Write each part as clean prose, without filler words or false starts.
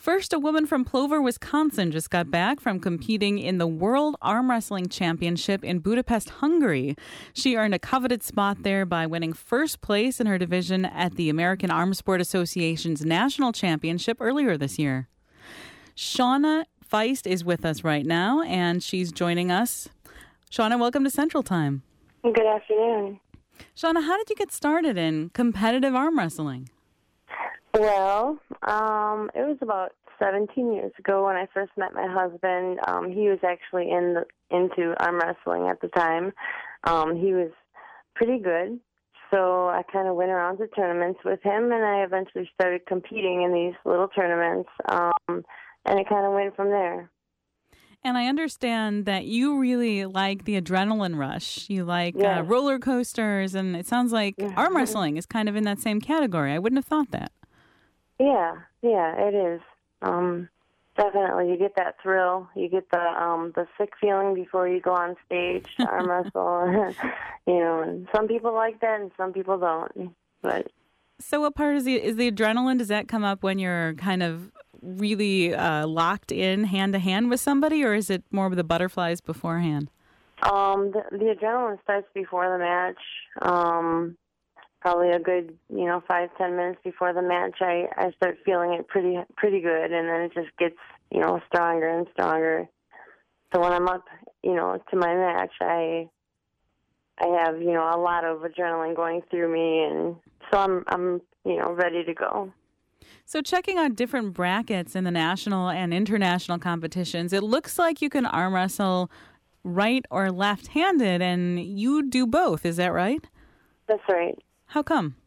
First, a woman from Plover, Wisconsin just got back from competing in the World Arm Wrestling Championship in Budapest, Hungary. She earned a coveted spot there by winning first place in her division at the American Arm Sport Association's National Championship earlier this year. Shauna Feist is with us right now, and she's joining us. Shauna, welcome to Central Time. Good afternoon. Shauna, how did you get started in competitive arm wrestling? Well, it was about 17 years ago when I first met my husband. He was actually into arm wrestling at the time. He was pretty good, so I kind of went around to tournaments with him, and I eventually started competing in these little tournaments, and it kind of went from there. And I understand that you really like the adrenaline rush. You like roller coasters, and it sounds like arm wrestling is kind of in that same category. I wouldn't have thought that. Yeah, it is. Definitely, you get that thrill. You get the sick feeling before you go on stage to arm wrestle. And some people like that, and some people don't. But so, what part is the adrenaline? Does that come up when you're kind of really locked in hand to hand with somebody, or is it more of the butterflies beforehand? The adrenaline starts before the match. Probably a good 5-10 minutes before the match, I start feeling it pretty good, and then it just gets stronger and stronger. So when I'm up to my match, I have a lot of adrenaline going through me, and so I'm ready to go. So checking out different brackets in the national and international competitions, it looks like you can arm wrestle right or left-handed, and you do both. Is that right? That's right. How come?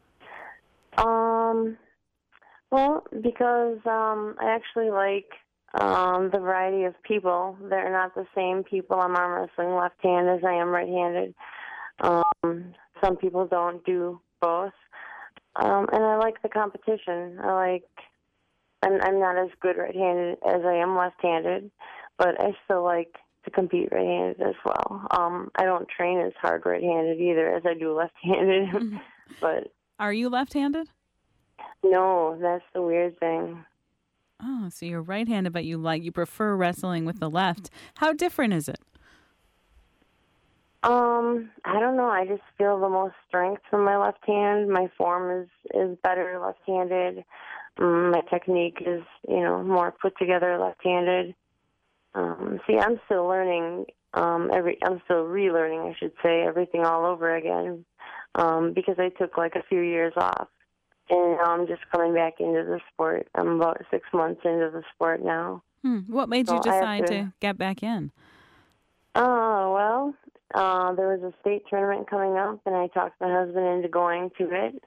Well, because I actually like the variety of people. They're not the same people I'm arm wrestling left-handed as I am right-handed. Some people don't do both. And I like the competition. I'm not as good right-handed as I am left-handed, but I still like to compete right-handed as well. I don't train as hard right-handed either as I do left-handed. But are you left-handed? No, that's the weird thing. Oh, so you're right-handed, but you prefer wrestling with the left. How different is it? I don't know. I just feel the most strength from my left hand. My form is better left-handed. My technique is, more put together left-handed. See, I'm still learning. I'm still relearning, I should say, everything all over again. Because I took a few years off, and I'm just coming back into the sport. I'm about 6 months into the sport now. What made you decide to get back in? Well, there was a state tournament coming up, and I talked my husband into going to it.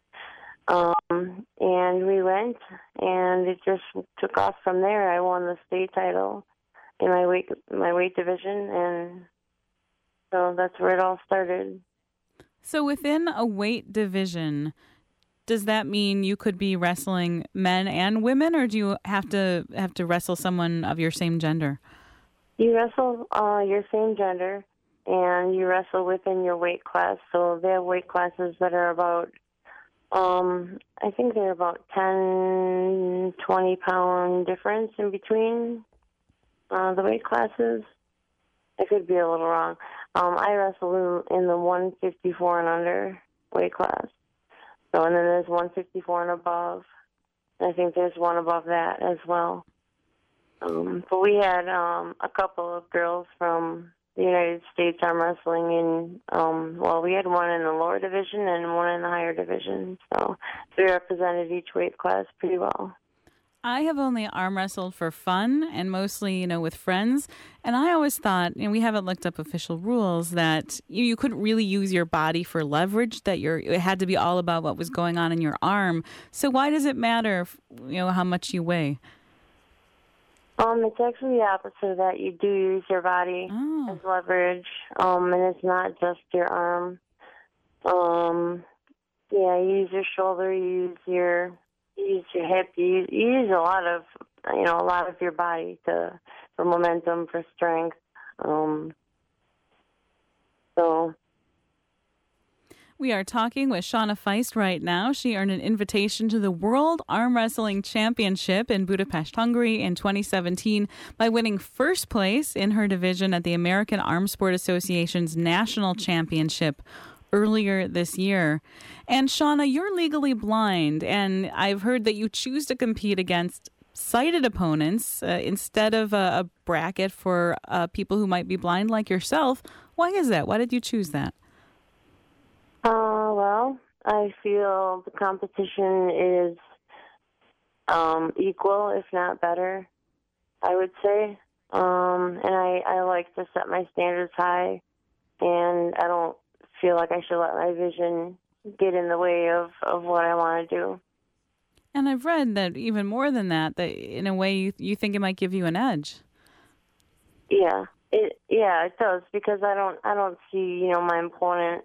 And we went, and it just took off from there. I won the state title in my weight division, and so that's where it all started. So within a weight division, does that mean you could be wrestling men and women, or do you have to wrestle someone of your same gender? You wrestle your same gender, and you wrestle within your weight class. So they have weight classes that are about, I think they're about 10, 20-pound difference in between the weight classes. I could be a little wrong. I wrestle in the 154 and under weight class. So, and then there's 154 and above. I think there's one above that as well. But we had a couple of girls from the United States arm wrestling in, we had one in the lower division and one in the higher division. So we represented each weight class pretty well. I have only arm wrestled for fun and mostly, with friends. And I always thought, we haven't looked up official rules, that you couldn't really use your body for leverage, that it had to be all about what was going on in your arm. So why does it matter, how much you weigh? It's actually the opposite of that. You do use your body as leverage, and it's not just your arm. You use your shoulder, you use your hip, you use a lot of your body for momentum, for strength. We are talking with Shauna Feist right now. She earned an invitation to the World Arm Wrestling Championship in Budapest, Hungary in 2017 by winning first place in her division at the American Arm Sport Association's National Championship earlier this year. And Shauna, you're legally blind, and I've heard that you choose to compete against sighted opponents instead of a bracket for people who might be blind like yourself. Why is that? Why did you choose that? Well, I feel the competition is equal, if not better, I would say. And I like to set my standards high, and I don't feel like I should let my vision get in the way of what I want to do. And I've read that even more than that in a way you think it might give you an edge. Yeah, it does, because I don't see, my opponent,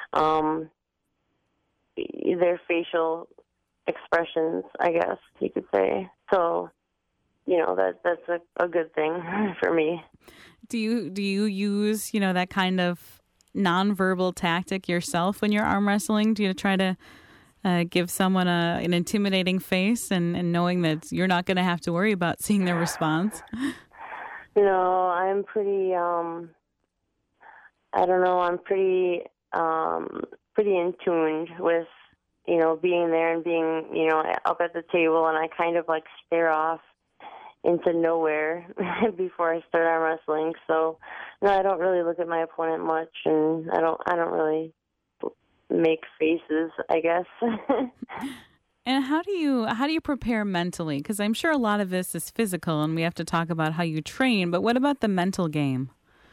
their facial expressions, I guess you could say. So, that's a good thing for me. Do you use, that kind of nonverbal tactic yourself when you're arm wrestling? Do you try to give someone an intimidating face and knowing that you're not going to have to worry about seeing their response? No, I'm pretty, I'm pretty in tune with, being there and being, up at the table, and I kind of like stare off into nowhere before I start arm wrestling. So, no, I don't really look at my opponent much, and I don't really make faces, I guess. And how do you prepare mentally? Because I'm sure a lot of this is physical, and we have to talk about how you train. But what about the mental game?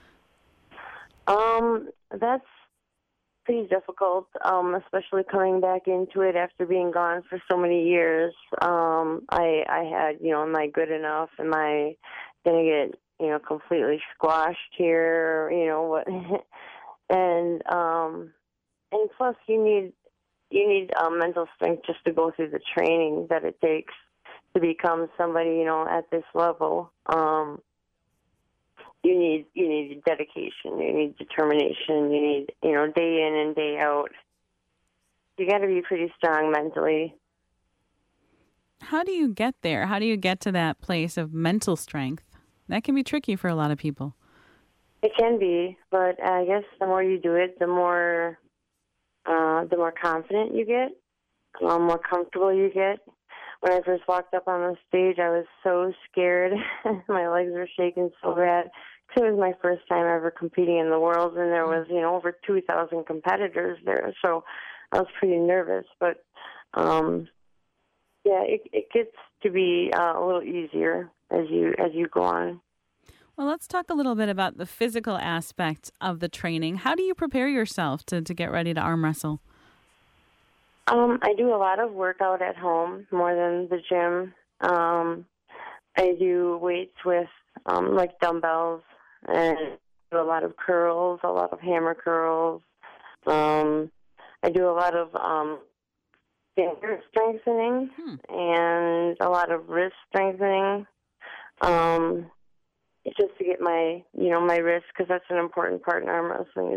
That's pretty difficult, especially coming back into it after being gone for so many years. I had, am I good enough? Am I going to get, completely squashed here? What? And plus, you need mental strength just to go through the training that it takes to become somebody, at this level. You need dedication, you need determination, you need, day in and day out. You got to be pretty strong mentally. How do you get there? How do you get to that place of mental strength? That can be tricky for a lot of people. It can be, but I guess the more you do it, the more confident you get, the more comfortable you get. When I first walked up on the stage, I was so scared. My legs were shaking so bad. It was my first time ever competing in the world, and there was, over 2,000 competitors there, so I was pretty nervous. But, it gets to be a little easier as you go on. Well, let's talk a little bit about the physical aspect of the training. How do you prepare yourself to get ready to arm wrestle? I do a lot of workout at home, more than the gym. I do weights with, like dumbbells, and do a lot of curls, a lot of hammer curls. I do a lot of finger strengthening and a lot of wrist strengthening. It's just to get my wrist, because that's an important part in arm wrestling.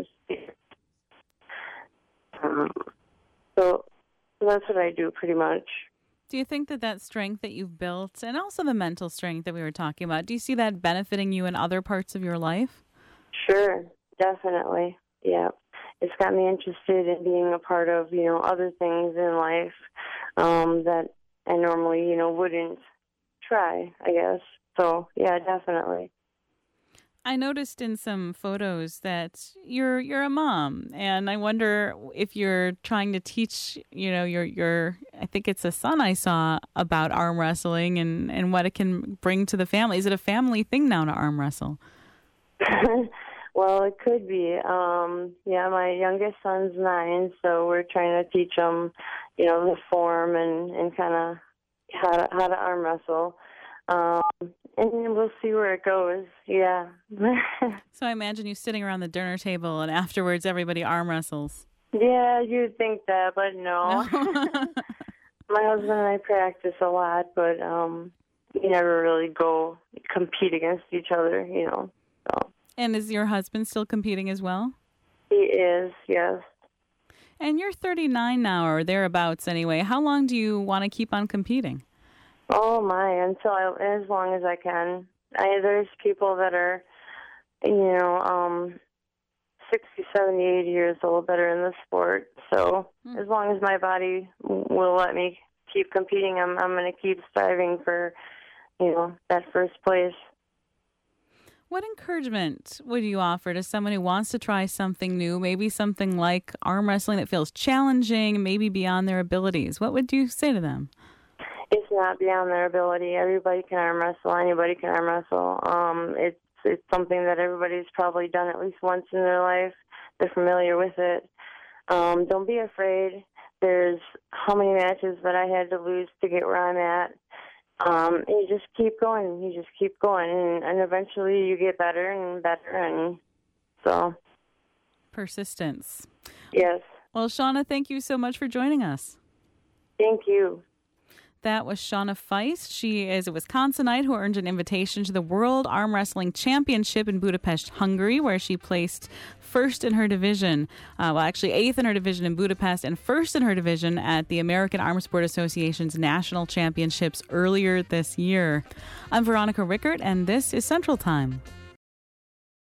So that's what I do pretty much. Do you think that strength that you've built, and also the mental strength that we were talking about, do you see that benefiting you in other parts of your life? Sure, definitely. Yeah. It's got me interested in being a part of, other things in life that I normally, wouldn't try, I guess. So, yeah, definitely. I noticed in some photos that you're a mom, and I wonder if you're trying to teach, your I think it's a son I saw, about arm wrestling and what it can bring to the family. Is it a family thing now to arm wrestle? Well, it could be. My youngest son's 9, so we're trying to teach him, the form and kind of how to arm wrestle. And we'll see where it goes. Yeah. So I imagine you sitting around the dinner table, and afterwards everybody arm wrestles. Yeah, you'd think that, but no. My husband and I practice a lot, but we never really go compete against each other, So. And is your husband still competing as well? He is, yes. And you're 39 now, or thereabouts anyway. How long do you want to keep on competing? Oh my, as long as I can. There's people that are, 60, 70, 80 years old that are in the sport. So as long as my body will let me keep competing, I'm going to keep striving for, that first place. What encouragement would you offer to someone who wants to try something new, maybe something like arm wrestling that feels challenging, maybe beyond their abilities? What would you say to them? It's not beyond their ability. Everybody can arm wrestle. Anybody can arm wrestle. It's something that everybody's probably done at least once in their life. They're familiar with it. Don't be afraid. There's how many matches that I had to lose to get where I'm at. And you just keep going. And eventually you get better and better. And so. Persistence. Yes. Well, Shauna, thank you so much for joining us. Thank you. That was Shauna Feist. She is a Wisconsinite who earned an invitation to the World Arm Wrestling Championship in Budapest, Hungary, where she placed first in her division. Eighth in her division in Budapest and first in her division at the American Arm Sport Association's National Championships earlier this year. I'm Veronica Rickert, and this is Central Time.